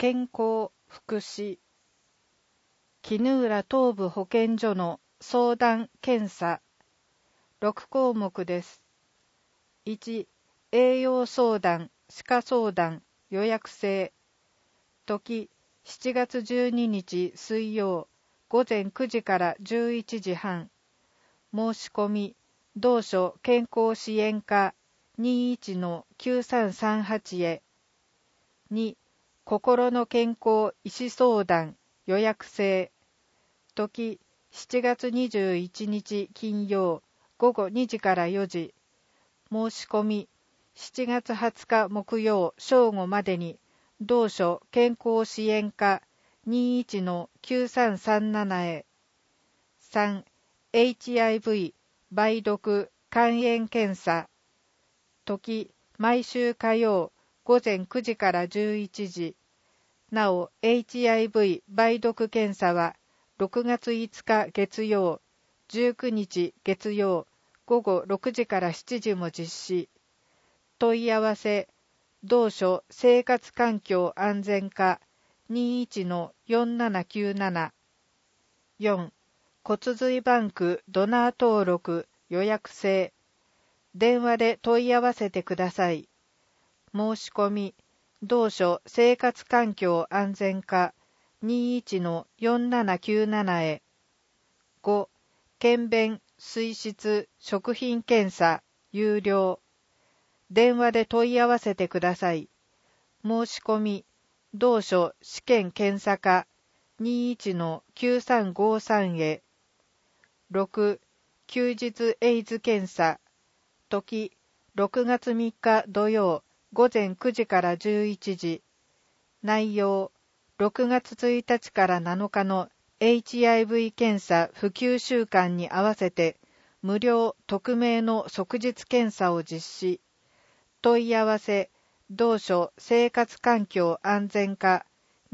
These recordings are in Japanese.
健康福祉絹浦東部保健所の相談検査6項目です。1、栄養相談、歯科相談、予約制。時、7月12日水曜、午前9時から11時半。申し込み、同所健康支援課 21-9338 へ。2、心の健康医師相談、予約制。時、7月21日金曜、午後2時から4時。申し込み、7月20日木曜正午までに、同所健康支援課 21-9337 へ。3、HIV 梅毒肝炎検査。時、毎週火曜、午前9時から11時。なお、HIV 梅毒検査は、6月5日月曜、19日月曜、午後6時から7時も実施。問い合わせ、同所生活環境安全課 21-4797。4、骨髄バンクドナー登録予約制。電話で問い合わせてください。申し込み、同所生活環境安全課 21-4797 へ。5、検便、水質、食品検査、有料。電話で問い合わせてください。申し込み、同所試験検査課 21-9353 へ。6、休日エイズ検査。時、6月3日土曜、午前9時から11時。内容、6月1日から7日の HIV 検査普及週間に合わせて、無料匿名の即日検査を実施。問い合わせ、同所生活環境安全課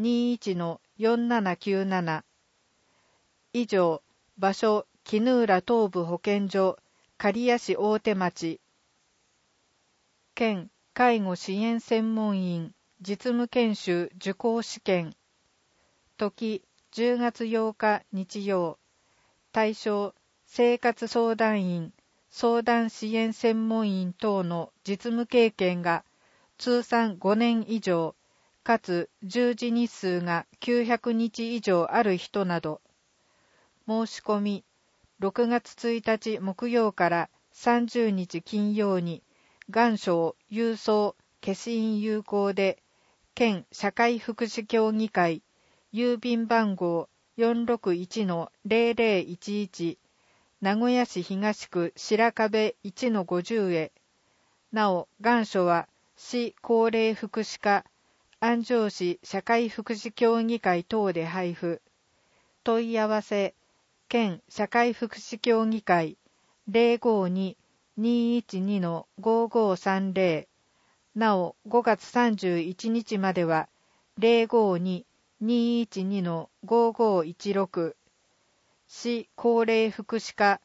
21-4797。以上、場所、絹浦東部保健所、刈谷市大手町。県介護支援専門員実務研修受講試験。時、10月8日日曜。対象、生活相談員、相談支援専門員等の実務経験が通算5年以上、かつ従事日数が900日以上ある人など。申し込み、6月1日木曜から30日金曜に、願書郵送消印有効で、県社会福祉協議会、郵便番号 461-0011、名古屋市東区白壁 1-50 へ。なお、願書は市高齢福祉課、安城市社会福祉協議会等で配布。問い合わせ、県社会福祉協議会 052-212-5530。なお、5月31日までは 052-212-5516。市高齢福祉課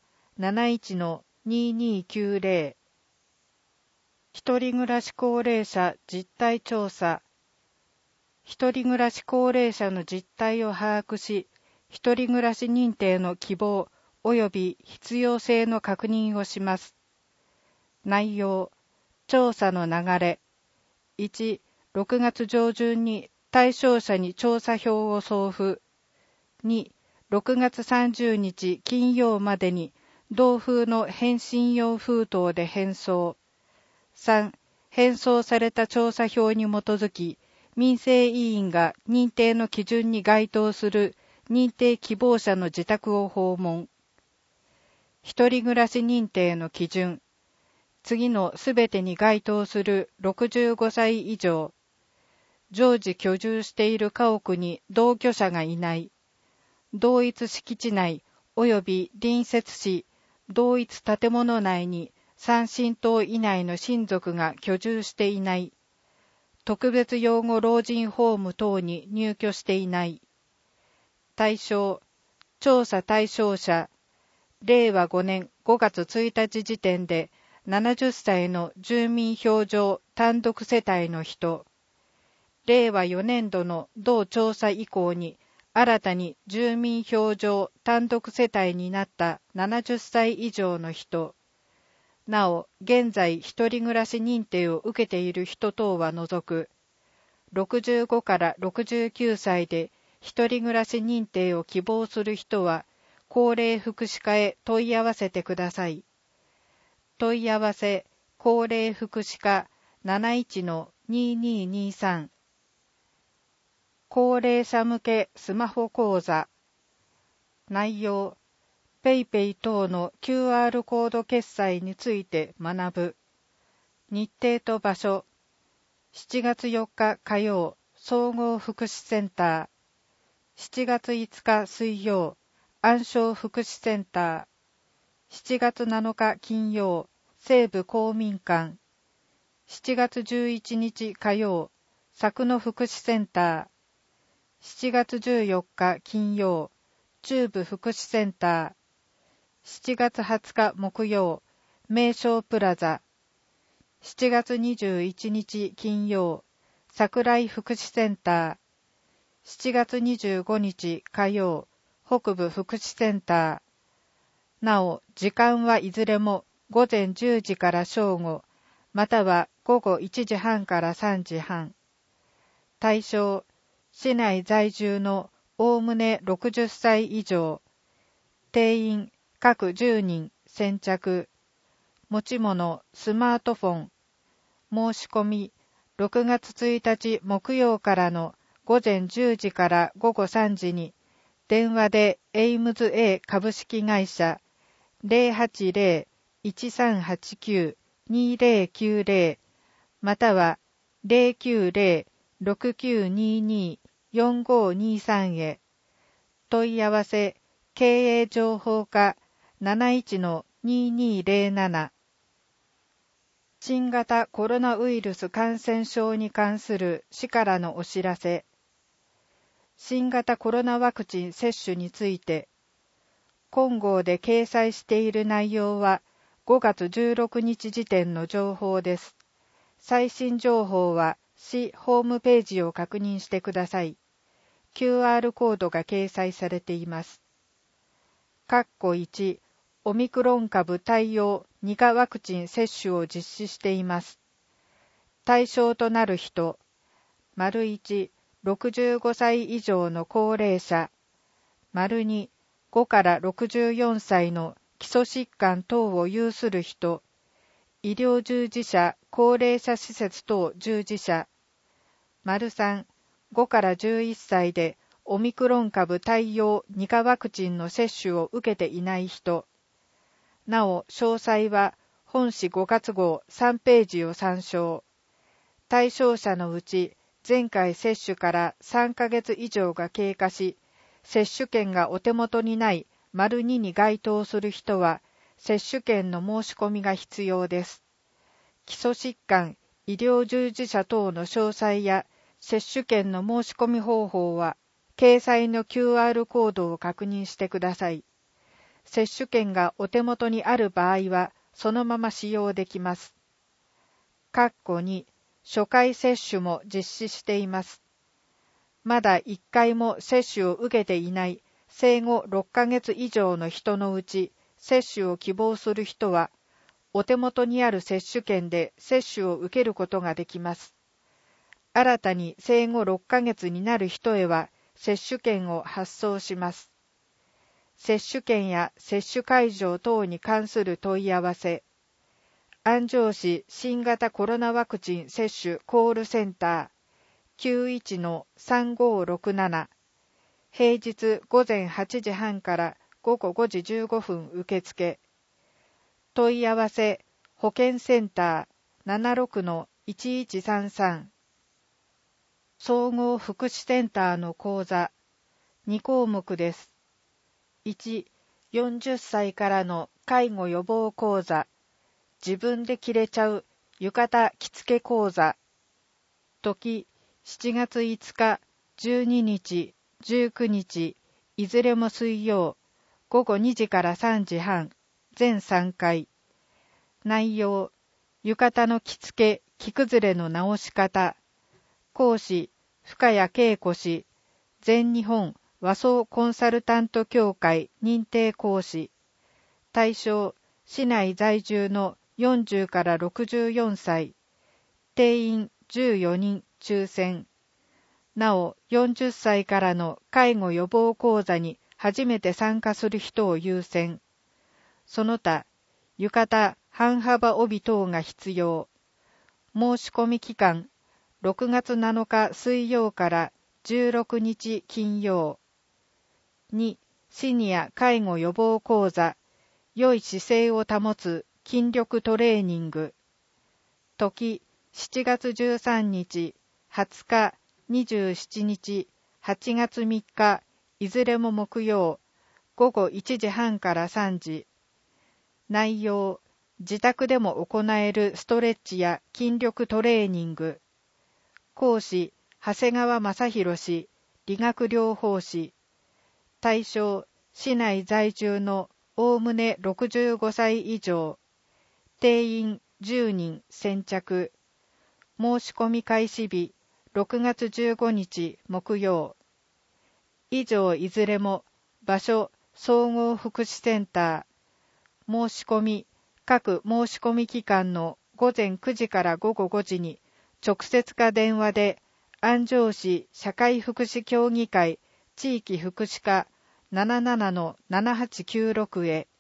71-2290。一人暮らし高齢者実態調査。一人暮らし高齢者の実態を把握し、一人暮らし認定の希望及び必要性の確認をします。内容、調査の流れ。1、6月上旬に対象者に調査票を送付。2、6月30日金曜までに同封の返信用封筒で返送。3、返送された調査票に基づき、民生委員が認定の基準に該当する認定希望者の自宅を訪問。一人暮らし認定の基準。次のすべてに該当する65歳以上。常時居住している家屋に同居者がいない。同一敷地内及び隣接し、同一建物内に3親等以内の親族が居住していない。特別養護老人ホーム等に入居していない。対象、調査対象者、令和5年5月1日時点で70歳の住民票上単独世帯の人。 令和4年度の同調査以降に新たに住民票上単独世帯になった70歳以上の人、なお現在一人暮らし認定を受けている人等は除く、65から69歳で一人暮らし認定を希望する人は高齢福祉課へ問い合わせてください。問い合わせ高齢福祉課 71-2223 高齢者向けスマホ講座。内容、ペイペイ等の QR コード決済について学ぶ。日程と場所、7月4日火曜、総合福祉センター。7月5日水曜、安省福祉センター。7月7日金曜、西部公民館。7月11日火曜、佐久野福祉センター。7月14日金曜、中部福祉センター。7月20日木曜、名称プラザ。7月21日金曜、桜井福祉センター。7月25日火曜、北部福祉センター。なお、時間はいずれも午前10時から正午、または午後1時半から3時半。対象、市内在住のおおむね60歳以上。定員、各10人先着。持ち物、スマートフォン。申し込み、6月1日木曜からの午前10時から午後3時に、電話でエイムズ A 株式会社 080-1389-2090 または 090-6922-4523 へ。問い合わせ、経営情報課 71-2207。新型コロナウイルス感染症に関する市からのお知らせ。新型コロナワクチン接種について、本号で掲載している内容は5月16日時点の情報です。最新情報は市ホームページを確認してください。QR コードが掲載されています。1、オミクロン株対応2価ワクチン接種を実施しています。対象となる人、1、65歳以上の高齢者、2、5から64歳の基礎疾患等を有する人、医療従事者、高齢者施設等従事者、3、5から11歳でオミクロン株対応2価ワクチンの接種を受けていない人。なお、詳細は本誌5月号3ページを参照。対象者のうち、前回接種から3ヶ月以上が経過し、接種券がお手元にない2に該当する人は、接種券の申し込みが必要です。基礎疾患、医療従事者等の詳細や接種券の申し込み方法は、掲載の QR コードを確認してください。接種券がお手元にある場合は、そのまま使用できます。2、初回接種も実施しています。まだ1回も接種を受けていない生後6ヶ月以上の人のうち、接種を希望する人は、お手元にある接種券で接種を受けることができます。新たに生後6ヶ月になる人へは、接種券を発送します。接種券や接種会場等に関する問い合わせ。安城市新型コロナワクチン接種コールセンター 91-3567 平日午前8時半から午後5時15分受付。問い合わせ保健センター 76-1133 総合福祉センターの講座2項目です。1、40歳からの介護予防講座、自分で着れちゃう浴衣着付け講座。時、7月5日、12日、19日、いずれも水曜、午後2時から3時半、全3回。内容、浴衣の着付け、着崩れの直し方、 講師、深谷恵子氏、全日本和装コンサルタント協会認定講師。対象、市内在住の40から64歳。定員14人抽選。なお、40歳からの介護予防講座に初めて参加する人を優先。その他、浴衣、半幅帯等が必要。申し込み期間、6月7日水曜から16日金曜。2、シニア介護予防講座、良い姿勢を保つ筋力トレーニング。時、7月13日、20日、27日、8月3日、いずれも木曜、午後1時半から3時。内容、自宅でも行えるストレッチや筋力トレーニング。講師、長谷川正宏氏、理学療法士。対象、市内在住のおおむね65歳以上。定員10人先着。申し込み開始日、6月15日木曜。以上いずれも、場所、総合福祉センター。申し込み、各申し込み期間の午前9時から午後5時に、直接か電話で、安城市社会福祉協議会地域福祉課 77-7896 へ。